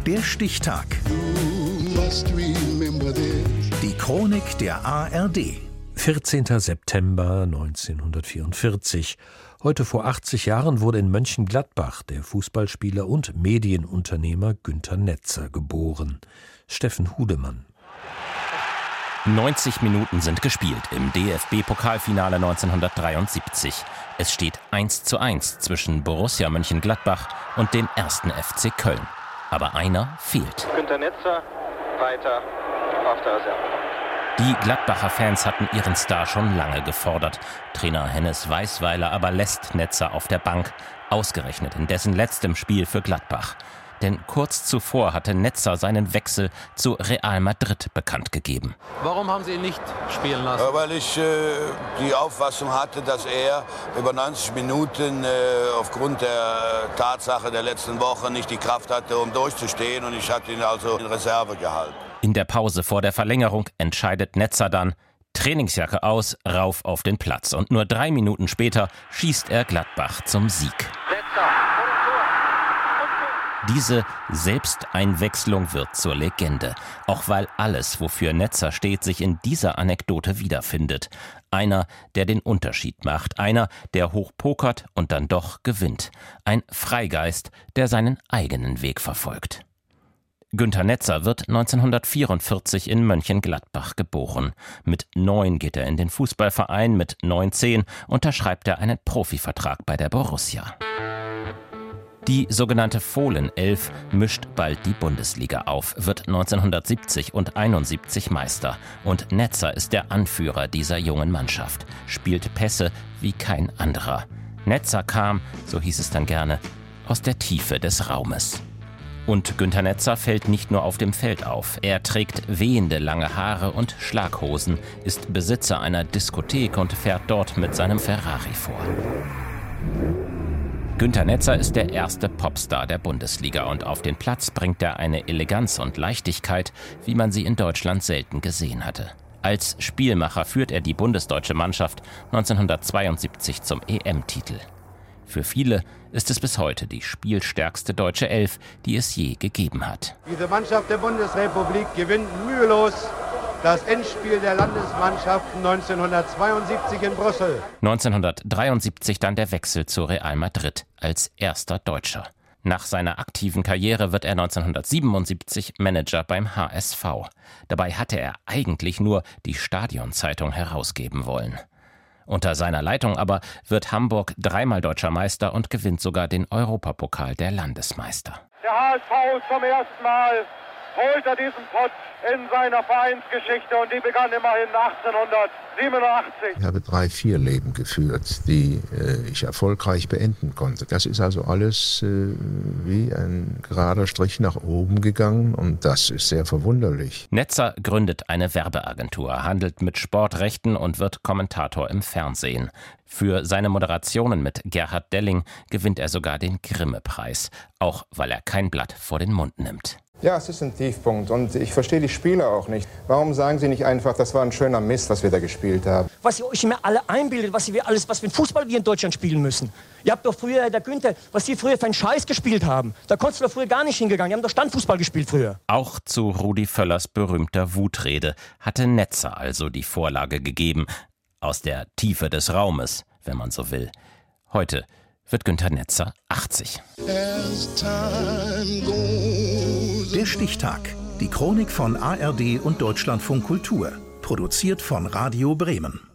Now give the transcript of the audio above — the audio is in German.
Der Stichtag. Die Chronik der ARD. 14. September 1944. Heute vor 80 Jahren wurde in Mönchengladbach der Fußballspieler und Medienunternehmer Günter Netzer geboren. Steffen Hudemann. 90 Minuten sind gespielt im DFB-Pokalfinale 1973. Es steht 1:1 zwischen Borussia Mönchengladbach und dem 1. FC Köln. Aber einer fehlt. Günter Netzer weiter auf der Reservebank. Die Gladbacher Fans hatten ihren Star schon lange gefordert. Trainer Hennes Weisweiler aber lässt Netzer auf der Bank, ausgerechnet in dessen letztem Spiel für Gladbach. Denn kurz zuvor hatte Netzer seinen Wechsel zu Real Madrid bekannt gegeben. Warum haben Sie ihn nicht spielen lassen? Weil ich die Auffassung hatte, dass er über 90 Minuten aufgrund der Tatsache der letzten Woche nicht die Kraft hatte, um durchzustehen. Und ich hatte ihn also in Reserve gehalten. In der Pause vor der Verlängerung entscheidet Netzer dann, Trainingsjacke aus, rauf auf den Platz. Und nur 3 Minuten später schießt er Gladbach zum Sieg. Diese Selbsteinwechslung wird zur Legende, auch weil alles, wofür Netzer steht, sich in dieser Anekdote wiederfindet. Einer, der den Unterschied macht, einer, der hoch pokert und dann doch gewinnt. Ein Freigeist, der seinen eigenen Weg verfolgt. Günter Netzer wird 1944 in Mönchengladbach geboren. Mit 9 geht er in den Fußballverein, mit 19 unterschreibt er einen Profivertrag bei der Borussia. Die sogenannte Fohlenelf mischt bald die Bundesliga auf, wird 1970 und 71 Meister. Und Netzer ist der Anführer dieser jungen Mannschaft, spielt Pässe wie kein anderer. Netzer kam, so hieß es dann gerne, aus der Tiefe des Raumes. Und Günter Netzer fällt nicht nur auf dem Feld auf. Er trägt wehende lange Haare und Schlaghosen, ist Besitzer einer Diskothek und fährt dort mit seinem Ferrari vor. Günter Netzer ist der erste Popstar der Bundesliga und auf den Platz bringt er eine Eleganz und Leichtigkeit, wie man sie in Deutschland selten gesehen hatte. Als Spielmacher führt er die bundesdeutsche Mannschaft 1972 zum EM-Titel. Für viele ist es bis heute die spielstärkste deutsche Elf, die es je gegeben hat. Diese Mannschaft der Bundesrepublik gewinnt mühelos das Endspiel der Landesmannschaften 1972 in Brüssel. 1973 dann der Wechsel zu Real Madrid als erster Deutscher. Nach seiner aktiven Karriere wird er 1977 Manager beim HSV. Dabei hatte er eigentlich nur die Stadionzeitung herausgeben wollen. Unter seiner Leitung aber wird Hamburg 3-mal deutscher Meister und gewinnt sogar den Europapokal der Landesmeister. Der HSV zum ersten Mal holt er diesen Pott in seiner Vereinsgeschichte und die begann immerhin 1887. Ich habe 3-4 geführt, die ich erfolgreich beenden konnte. Das ist also alles wie ein gerader Strich nach oben gegangen und das ist sehr verwunderlich. Netzer gründet eine Werbeagentur, handelt mit Sportrechten und wird Kommentator im Fernsehen. Für seine Moderationen mit Gerhard Delling gewinnt er sogar den Grimme-Preis, auch weil er kein Blatt vor den Mund nimmt. Ja, es ist ein Tiefpunkt und ich verstehe die Spieler auch nicht. Warum sagen sie nicht einfach, das war ein schöner Mist, was wir da gespielt haben? Was ihr euch immer alle einbildet, was für einen Fußball wir in Deutschland spielen müssen. Ihr habt doch früher, der Günther, was die früher für einen Scheiß gespielt haben. Da konntest du doch früher gar nicht hingegangen. Die haben doch Standfußball gespielt früher. Auch zu Rudi Völlers berühmter Wutrede hatte Netzer also die Vorlage gegeben. Aus der Tiefe des Raumes, wenn man so will. Heute wird Günter Netzer 80. Der Stichtag. Die Chronik von ARD und Deutschlandfunk Kultur. Produziert von Radio Bremen.